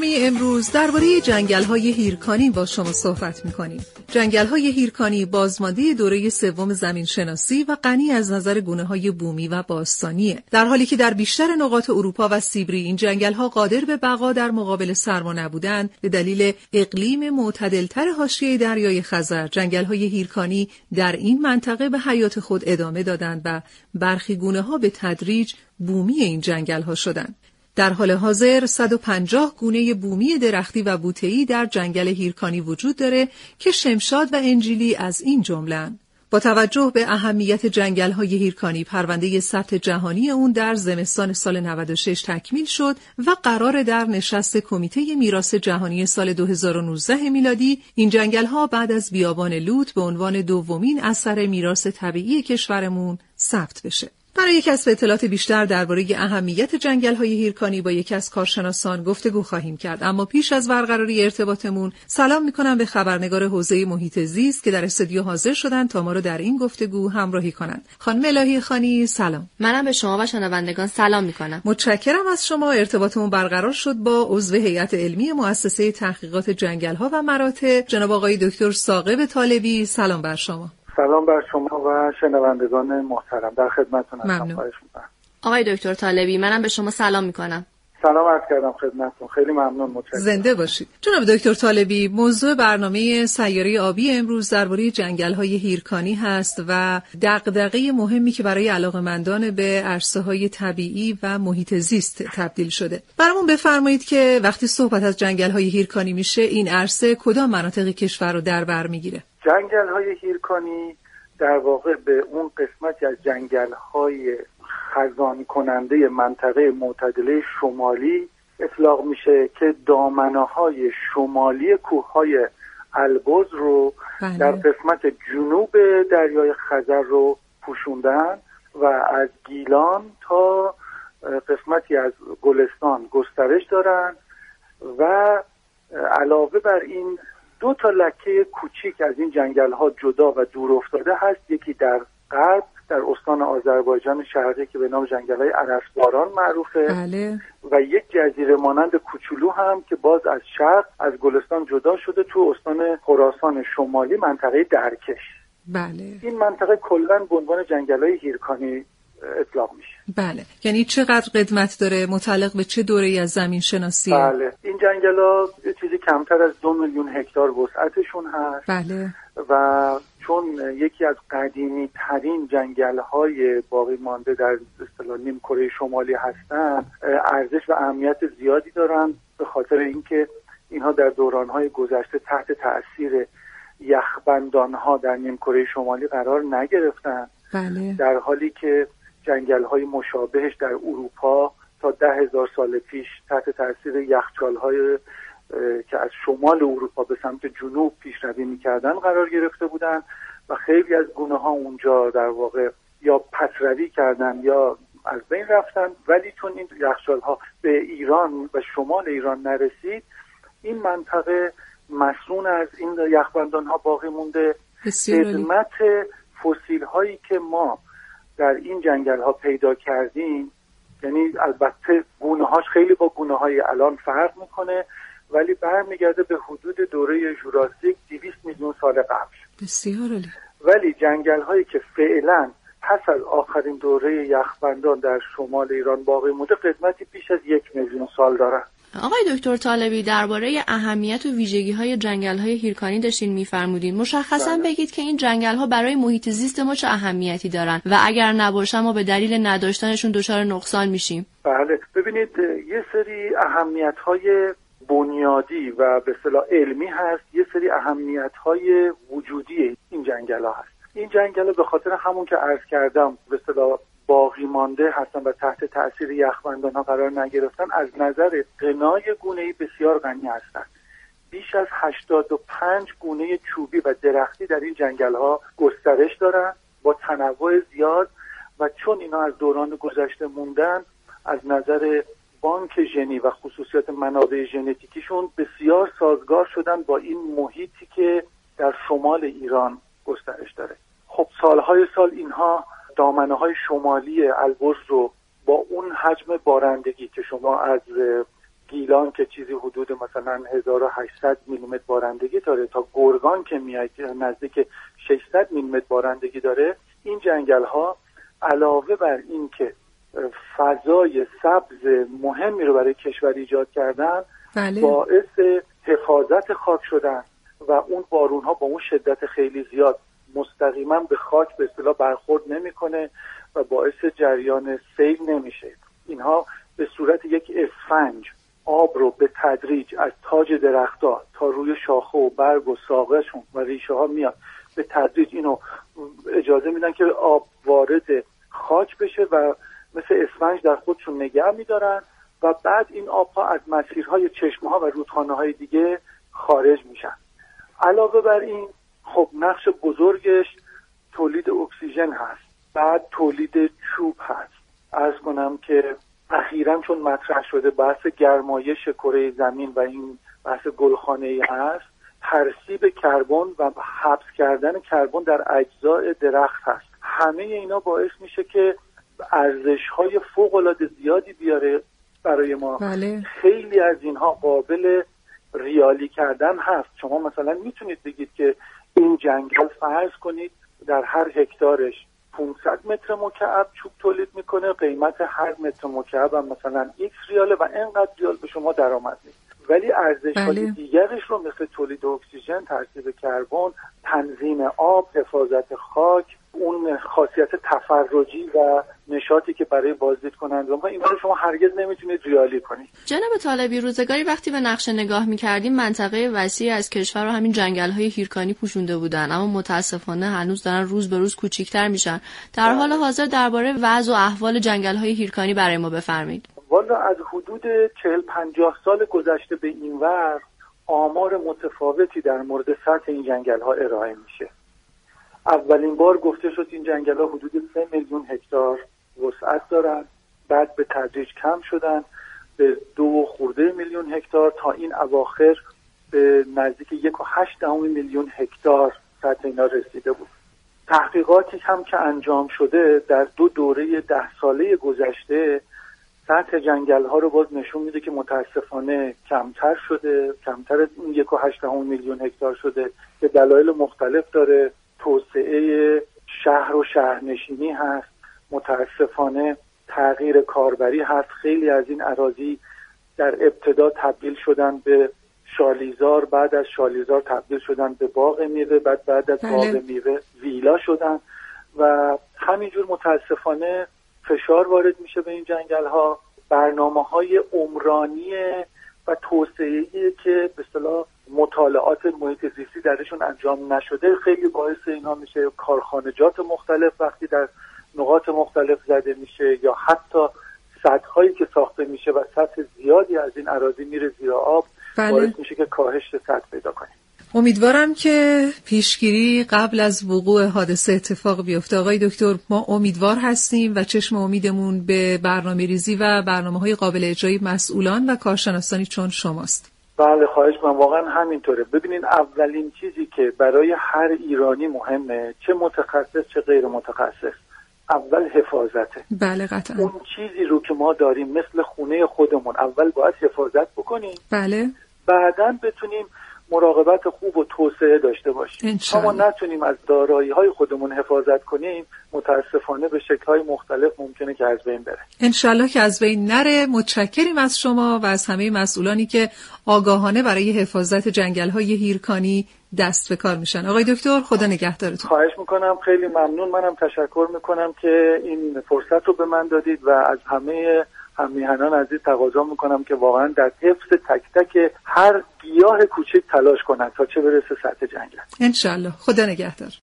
برنامه امروز درباره جنگل‌های هیرکانی با شما صحبت می‌کنیم. جنگل‌های هیرکانی بازمانده دوره سوم زمین‌شناسی و غنی از نظر گونه‌های بومی و باستانیه. در حالی که در بیشتر نقاط اروپا و سیبری این جنگل‌ها قادر به بقا در مقابل سرما نبودند، به دلیل اقلیم معتدل‌تر حاشیه دریای خزر، جنگل‌های هیرکانی در این منطقه به حیات خود ادامه دادند و برخی گونه‌ها به تدریج بومی این جنگل‌ها شدند. در حال حاضر 150 گونه بومی درختی و بوته‌ای در جنگل هیرکانی وجود داره که شمشاد و انجیلی از این جمله‌اند. با توجه به اهمیت جنگل‌های هیرکانی، پرونده ثبت جهانی اون در زمستان سال 96 تکمیل شد و قرار در نشست کمیته میراث جهانی سال 2019 میلادی این جنگل‌ها بعد از بیابان لوط به عنوان دومین اثر میراث طبیعی کشورمون ثبت بشه. برای کسب اطلاعات بیشتر درباره اهمیت جنگل‌های هیرکانی با یکی از کارشناسان گفتگو خواهیم کرد، اما پیش از برقراری ارتباطمون سلام می‌کنم به خبرنگار حوزه محیط زیست که در استودیو حاضر شدن تا ما رو در این گفتگو همراهی کنند. خانم الهی خانی سلام. منم به شما و شنوندگان سلام می‌کنم. متشکرم از شما. ارتباطمون برقرار شد با عضو هیئت علمی مؤسسه تحقیقات جنگل‌ها و مراتع جناب آقای دکتر ثاقب طالبی. سلام بر شما. سلام بر شما و شنوندگان محترم، در خدمتتون هستم. خواهش می‌کنم. آقای دکتر طالبی، منم به شما سلام می‌کنم. سلام عرض کردم خدمتتون. خیلی ممنون، متشکرم. زنده باشید. جناب دکتر طالبی، موضوع برنامه سیاره آبی امروز درباره جنگل‌های هیرکانی هست و دغدغه مهمی که برای علاقه‌مندان به عرصه‌های طبیعی و محیط زیست تبدیل شده. برامون بفرمایید که وقتی صحبت از جنگل‌های هیرکانی میشه، این عرصه کدام مناطق کشور رو در بر میگیره؟ جنگل‌های هیرکانی در واقع به اون قسمتی از جنگل‌های خزان کننده منطقه معتدله شمالی اطلاق میشه که دامنه‌های شمالی کوههای البرز رو در قسمت جنوب دریای خزر رو پوشوندن و از گیلان تا قسمتی از گلستان گسترش دارن و علاوه بر این 2 تا لکه کوچیک از این جنگل‌ها جدا و دور افتاده هست. یکی در غرب در استان آذربایجان شرقی که به نام جنگل‌های ارسباران معروفه. بله. و یک جزیره مانند کوچولو هم که باز از شرق از گلستان جدا شده تو استان خراسان شمالی، منطقه درکش. بله. این منطقه کلاً به عنوان جنگل‌های هیرکانی اطلاق میشه. بله. یعنی چقدر قدمت داره؟ متعلق به چه دوره‌ای از زمین شناسی؟ بله. این جنگل‌ها یه چیزی کمتر از 2 میلیون هکتار وسعتشون هست. بله. و چون یکی از قدیمی ترین جنگل‌های باقی مانده در اصطلاح نیمکره شمالی هستند، ارزش و اهمیت زیادی دارند به خاطر اینکه اینها در دوران‌های گذشته تحت تأثیر یخبندان‌ها در نیمکره شمالی قرار نگرفتند. بله. در حالی که جنگل‌های مشابهش در اروپا تا 10,000 سال پیش تحت تأثیر یخچال‌های که از شمال اروپا به سمت جنوب پیشروی می‌کردن قرار گرفته بودند و خیلی از گونه‌ها اونجا در واقع یا پسروی کردن یا از بین رفتن، ولی چون این یخچال‌ها به ایران و شمال ایران نرسید، این منطقه مسئول از این یخبندان‌ها باقی مونده. خدمت فسیل‌هایی که ما در این جنگل‌ها پیدا کردیم، یعنی البته گونه‌هاش خیلی با گونه‌های الان فرق می‌کنه، ولی برمیگرده به حدود دوره ژوراسیک 200 میلیون سال قبل. بسیار عالی. ولی جنگل‌هایی که فعلا پس از آخرین دوره یخبندان در شمال ایران باقی مونده قدمتی بیش از 1 میلیون سال دارن. آقای دکتر طالبی، درباره اهمیت و ویژگی‌های جنگل‌های هیرکانی داشتین می‌فرمودین. مشخصاً بگید که این جنگل‌ها برای محیط زیست ما چه اهمیتی دارن و اگر نباشن ما به دلیل نداشتنشون دچار نقصان میشیم. بله، ببینید یه سری اهمیت‌های بنیادی و به اصطلاح علمی هست، یه سری اهمیت‌های وجودی این جنگل‌ها هست. این جنگل‌ها به خاطر همون که عرض کردم به اصطلاح باقی مانده هستن و تحت تأثیر یخبندان‌ها قرار نگرفتن، از نظر غنای گونه‌ای بسیار غنی هستند. بیش از 85 گونه چوبی و درختی در این جنگل‌ها گسترش دارند با تنوع زیاد و چون اینا از دوران گذشته موندن، از نظر بانک ژنی و خصوصیات منابع ژنتیکیشون بسیار سازگار شدن با این محیطی که در شمال ایران گسترش داره. خب سالهای سال اینها دامنه‌های شمالی البرز رو با اون حجم بارندگی که شما از گیلان که چیزی حدود مثلا 1800 میلیمتر بارندگی داره تا گرگان که میاد نزدیک 600 میلیمتر بارندگی داره، این جنگل ها علاوه بر این که فضای سبز مهمی رو برای کشور ایجاد کردن، بله. باعث حفاظت خاک شدن و اون بارون ها با اون شدت خیلی زیاد مستقیما به خاک به اصطلاح برخورد نمیکنه و باعث جریان سیل نمیشه. اینها به صورت یک اسفنج آب رو به تدریج از تاج درخت‌ها تا روی شاخه و برگ و ساقه‌شون و ریشه ها میاد، به تدریج اینو اجازه میدن که آب وارد خاک بشه و مثل اسفنج در خودشون نگه میدارن و بعد این آبها از مسیرهای چشمه‌ها و رودخانه‌های دیگه خارج میشن. علاوه بر این خب نقش بزرگش تولید اکسیژن هست، بعد تولید چوب هست. عرض کنم که اخیراً چون مطرح شده بحث گرمایش کره زمین و این بحث گلخانه‌ای هست، ترسیب کربن و حبس کردن کربن در اجزای درخت هست. همه اینا باعث میشه که ارزش‌های فوق‌العاده زیادی بیاره برای ما. بله. خیلی از اینها قابل ریالی کردن هست. شما مثلا میتونید بگید که این جنگل فرض کنید در هر هکتارش 500 متر مکعب چوب تولید میکنه، قیمت هر متر مکعب هم مثلا x ریاله و اینقدر ریال به شما درآمد میده. ولی ارزش‌های دیگرش رو مثل تولید اکسیژن، ترسیب کربن، تنظیم آب، حفاظت خاک، اون خاصیت تفرجی و نشاطی که برای بازدید کننده ما، اینا رو شما هرگز نمیتونید ریالی کنید. جناب طالبی، روزگاری وقتی به نقشه نگاه می‌کردیم منطقه وسیع از کشور رو همین جنگل‌های هیرکانی پوشونده بودن، اما متاسفانه هنوز دارن روز به روز کوچیک‌تر میشن. در حال حاضر درباره وضع و احوال جنگل‌های هیرکانی برای ما بفرمایید. والا از حدود 40-50 سال گذشته به اینور آمار متفاوتی در مورد سطح این جنگل‌ها ارائه میشه. اولین بار گفته شد این جنگل‌ها حدود 3 میلیون هکتار وسعت دارن، بعد به تدریج کم شدن به 2 میلیون هکتار تا این اواخر به نزدیک 1.8 میلیون هکتار سطح اینا رسیده بود. تحقیقاتی هم که انجام شده در 2 دوره 10 ساله گذشته سطح جنگل‌ها رو باز نشون میده که متاسفانه کمتر شده، کمتر از این 1.8 میلیون هکتار شده که دلایل مختلف داره. توسعه شهر و شهرنشینی هست، متاسفانه تغییر کاربری هست. خیلی از این اراضی در ابتدا تبدیل شدن به شالیزار، بعد از شالیزار تبدیل شدن به باغ میوه، بعد از باغ میوه ویلا شدن و همینجور متاسفانه فشار وارد میشه به این جنگل ها. برنامه‌های عمرانی و توسعه‌ای که به اصطلاح مطالعات محیط زیستی درشون انجام نشده خیلی باعث اینا میشه. کارخانجات مختلف وقتی در نقاط مختلف زده میشه یا حتی سدهایی که ساخته میشه و سطح زیادی از این اراضی میره زیر آب، باعث میشه که کاهش سطح پیدا کنیم. امیدوارم که پیشگیری قبل از وقوع حادثه اتفاق بیفته. آقای دکتر، ما امیدوار هستیم و چشم امیدمون به برنامه‌ریزی و برنامه‌های قابل اجرای مسئولان و کارشناسانی چون شماست. بله خواهش من، واقعا همینطوره. ببینین اولین چیزی که برای هر ایرانی مهمه، چه متخصص چه غیر متخصص، اول حفاظته. بله قطعا. اون چیزی رو که ما داریم مثل خونه خودمون اول باید حفاظت بکنیم. بله. بعداً بتونیم مراقبت خوب و توسعه داشته باشیم. ما نتونیم از دارایی‌های خودمون حفاظت کنیم، متاسفانه به شکل‌های مختلف ممکنه که از بین بره. انشالله که از بین نره. متشکریم از شما و از همه مسئولانی که آگاهانه برای حفاظت جنگل‌های هیرکانی دست به کار میشن. آقای دکتر خدا نگهدارتون. خواهش میکنم، خیلی ممنون. منم تشکر میکنم که این فرصت رو به من دادید و از همه همیهنان عزیز تقاضا میکنم که واقعا در حفظ تک تک هر گیاه کوچک تلاش کنند تا چه برسه سطح جنگل. انشالله. خدا نگهدار.